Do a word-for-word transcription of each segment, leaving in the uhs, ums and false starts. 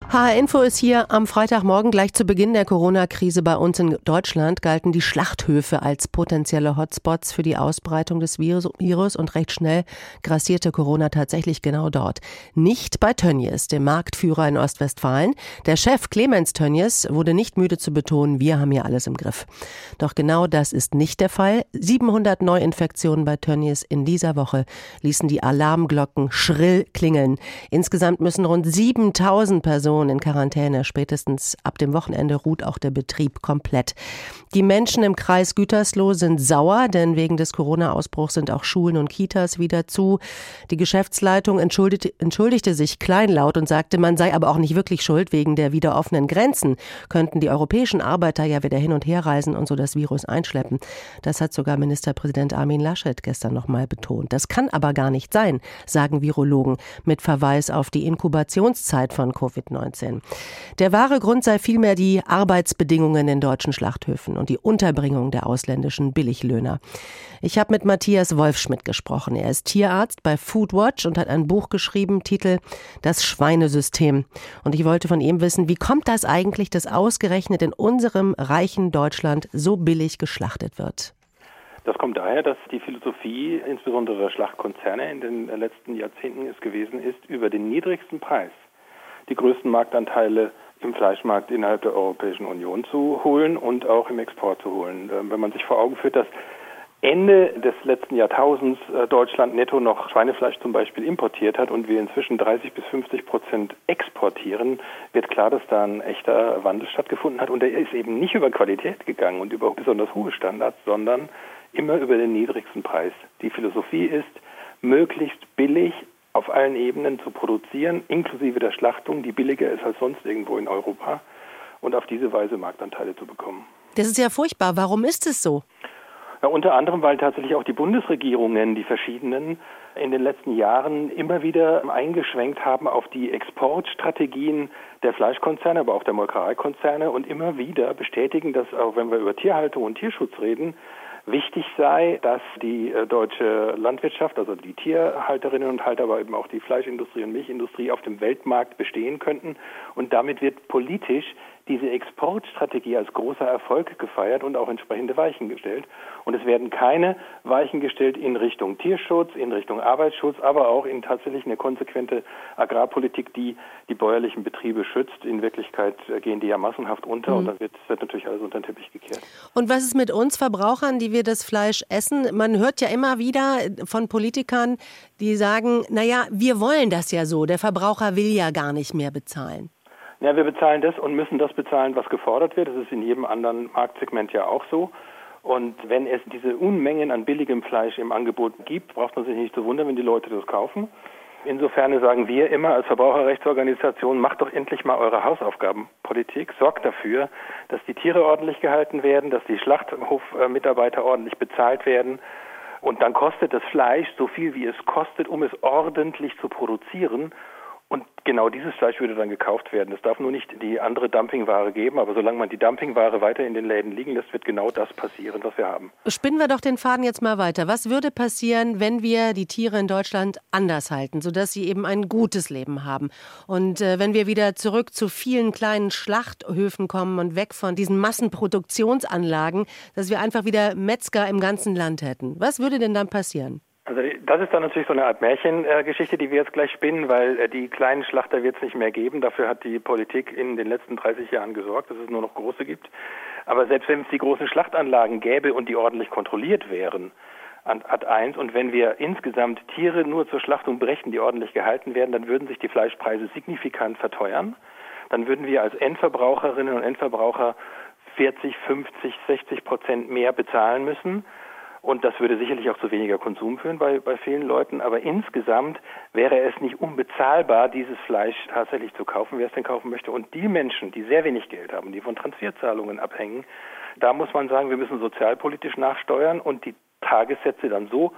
H R-Info ist hier am Freitagmorgen. Gleich zu Beginn der Corona-Krise bei uns in Deutschland galten die Schlachthöfe als potenzielle Hotspots für die Ausbreitung des Virus und recht schnell grassierte Corona tatsächlich genau dort. Nicht bei Tönnies, dem Marktführer in Ostwestfalen. Der Chef Clemens Tönnies wurde nicht müde zu betonen, wir haben hier alles im Griff. Doch genau das ist nicht der Fall. siebenhundert Neuinfektionen bei Tönnies in dieser Woche ließen die Alarmglocken schrill klingeln. Insgesamt müssen rund siebentausend Personen in Quarantäne. Spätestens ab dem Wochenende ruht auch der Betrieb komplett. Die Menschen im Kreis Gütersloh sind sauer, denn wegen des Corona-Ausbruchs sind auch Schulen und Kitas wieder zu. Die Geschäftsleitung entschuldigte, entschuldigte sich kleinlaut und sagte, man sei aber auch nicht wirklich schuld. Wegen der wieder offenen Grenzen könnten die europäischen Arbeiter ja wieder hin und her reisen und so das Virus einschleppen. Das hat sogar Ministerpräsident Armin Laschet gestern noch mal betont. Das kann aber gar nicht sein, sagen Virologen, mit Verweis auf die Inkubationszeit von Covid neunzehn. Der wahre Grund sei vielmehr die Arbeitsbedingungen in deutschen Schlachthöfen und die Unterbringung der ausländischen Billiglöhner. Ich habe mit Matthias Wolfschmidt gesprochen. Er ist Tierarzt bei Foodwatch und hat ein Buch geschrieben, Titel Das Schweinesystem. Und ich wollte von ihm wissen, wie kommt das eigentlich, dass ausgerechnet in unserem reichen Deutschland so billig geschlachtet wird? Das kommt daher, dass die Philosophie insbesondere der Schlachtkonzerne in den letzten Jahrzehnten es gewesen ist, über den niedrigsten Preis die größten Marktanteile im Fleischmarkt innerhalb der Europäischen Union zu holen und auch im Export zu holen. Wenn man sich vor Augen führt, dass Ende des letzten Jahrtausends Deutschland netto noch Schweinefleisch zum Beispiel importiert hat und wir inzwischen dreißig bis fünfzig Prozent exportieren, wird klar, dass da ein echter Wandel stattgefunden hat. Und der ist eben nicht über Qualität gegangen und über besonders hohe Standards, sondern immer über den niedrigsten Preis. Die Philosophie ist, möglichst billig auf allen Ebenen zu produzieren, inklusive der Schlachtung, die billiger ist als sonst irgendwo in Europa, und auf diese Weise Marktanteile zu bekommen. Das ist ja furchtbar. Warum ist es so? Ja, unter anderem, weil tatsächlich auch die Bundesregierungen, die verschiedenen, in den letzten Jahren immer wieder eingeschwenkt haben auf die Exportstrategien der Fleischkonzerne, aber auch der Molkereikonzerne und immer wieder bestätigen, dass auch wenn wir über Tierhaltung und Tierschutz reden, wichtig sei, dass die äh, deutsche Landwirtschaft, also die Tierhalterinnen und Halter, aber eben auch die Fleischindustrie und Milchindustrie auf dem Weltmarkt bestehen könnten. Und damit wird politisch diese Exportstrategie als großer Erfolg gefeiert und auch entsprechende Weichen gestellt. Und es werden keine Weichen gestellt in Richtung Tierschutz, in Richtung Arbeitsschutz, aber auch in tatsächlich eine konsequente Agrarpolitik, die die bäuerlichen Betriebe schützt. In Wirklichkeit gehen die ja massenhaft unter, mhm. und dann wird, wird natürlich alles unter den Teppich gekehrt. Und was ist mit uns Verbrauchern, die wir das Fleisch essen? Man hört ja immer wieder von Politikern, die sagen, naja, wir wollen das ja so, der Verbraucher will ja gar nicht mehr bezahlen. Ja, wir bezahlen das und müssen das bezahlen, was gefordert wird. Das ist in jedem anderen Marktsegment ja auch so. Und wenn es diese Unmengen an billigem Fleisch im Angebot gibt, braucht man sich nicht zu wundern, wenn die Leute das kaufen. Insofern sagen wir immer als Verbraucherrechtsorganisation, macht doch endlich mal eure Hausaufgabenpolitik. Sorgt dafür, dass die Tiere ordentlich gehalten werden, dass die Schlachthofmitarbeiter ordentlich bezahlt werden. Und dann kostet das Fleisch so viel, wie es kostet, um es ordentlich zu produzieren. Und genau dieses Fleisch würde dann gekauft werden. Es darf nur nicht die andere Dumpingware geben, aber solange man die Dumpingware weiter in den Läden liegen lässt, wird genau das passieren, was wir haben. Spinnen wir doch den Faden jetzt mal weiter. Was würde passieren, wenn wir die Tiere in Deutschland anders halten, sodass sie eben ein gutes Leben haben? Und äh, wenn wir wieder zurück zu vielen kleinen Schlachthöfen kommen und weg von diesen Massenproduktionsanlagen, dass wir einfach wieder Metzger im ganzen Land hätten. Was würde denn dann passieren? Also das ist dann natürlich so eine Art Märchengeschichte, die wir jetzt gleich spinnen, weil die kleinen Schlachter wird es nicht mehr geben. Dafür hat die Politik in den letzten dreißig Jahren gesorgt, dass es nur noch große gibt. Aber selbst wenn es die großen Schlachtanlagen gäbe und die ordentlich kontrolliert wären, Ad eins, und wenn wir insgesamt Tiere nur zur Schlachtung brächten, die ordentlich gehalten werden, dann würden sich die Fleischpreise signifikant verteuern. Dann würden wir als Endverbraucherinnen und Endverbraucher vierzig, fünfzig, sechzig Prozent mehr bezahlen müssen. Und das würde sicherlich auch zu weniger Konsum führen bei, bei vielen Leuten. Aber insgesamt wäre es nicht unbezahlbar, dieses Fleisch tatsächlich zu kaufen, wer es denn kaufen möchte. Und die Menschen, die sehr wenig Geld haben, die von Transferzahlungen abhängen, da muss man sagen, wir müssen sozialpolitisch nachsteuern und die Tagessätze dann so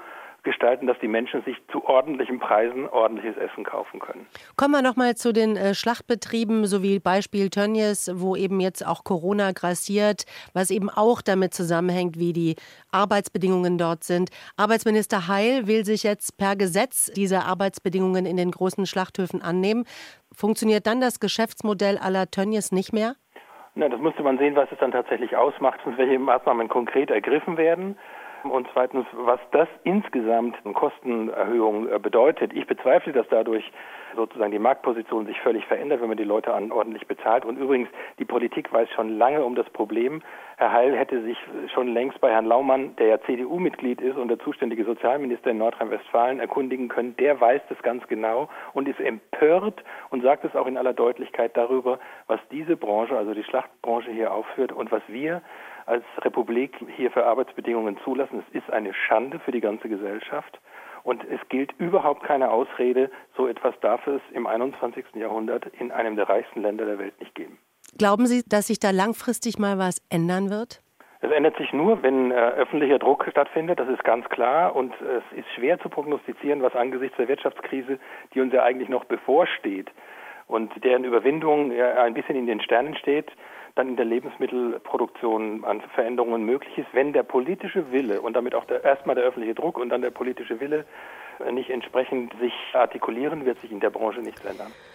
gestalten, dass die Menschen sich zu ordentlichen Preisen ordentliches Essen kaufen können. Kommen wir noch mal zu den äh, Schlachtbetrieben, so wie Beispiel Tönnies, wo eben jetzt auch Corona grassiert, was eben auch damit zusammenhängt, wie die Arbeitsbedingungen dort sind. Arbeitsminister Heil will sich jetzt per Gesetz dieser Arbeitsbedingungen in den großen Schlachthöfen annehmen. Funktioniert dann das Geschäftsmodell à la Tönnies nicht mehr? Na, das müsste man sehen, was es dann tatsächlich ausmacht und welche Maßnahmen konkret ergriffen werden. Und zweitens, was das insgesamt an Kostenerhöhung bedeutet. Ich bezweifle, dass dadurch sozusagen die Marktposition sich völlig verändert, wenn man die Leute an ordentlich bezahlt. Und übrigens, die Politik weiß schon lange um das Problem. Herr Heil hätte sich schon längst bei Herrn Laumann, der ja C D U-Mitglied ist und der zuständige Sozialminister in Nordrhein-Westfalen, erkundigen können. Der weiß das ganz genau und ist empört und sagt es auch in aller Deutlichkeit darüber, was diese Branche, also die Schlachtbranche hier aufführt und was wir als Republik hier für Arbeitsbedingungen zulassen. Es ist eine Schande für die ganze Gesellschaft. Und es gilt überhaupt keine Ausrede, so etwas darf es im einundzwanzigsten Jahrhundert in einem der reichsten Länder der Welt nicht geben. Glauben Sie, dass sich da langfristig mal was ändern wird? Es ändert sich nur, wenn äh, öffentlicher Druck stattfindet, das ist ganz klar. Und äh, es ist schwer zu prognostizieren, was angesichts der Wirtschaftskrise, die uns ja eigentlich noch bevorsteht und deren Überwindung ja ein bisschen in den Sternen steht, dann in der Lebensmittelproduktion an Veränderungen möglich ist, wenn der politische Wille und damit auch der, erstmal der öffentliche Druck und dann der politische Wille nicht entsprechend sich artikulieren, wird sich in der Branche nichts ändern.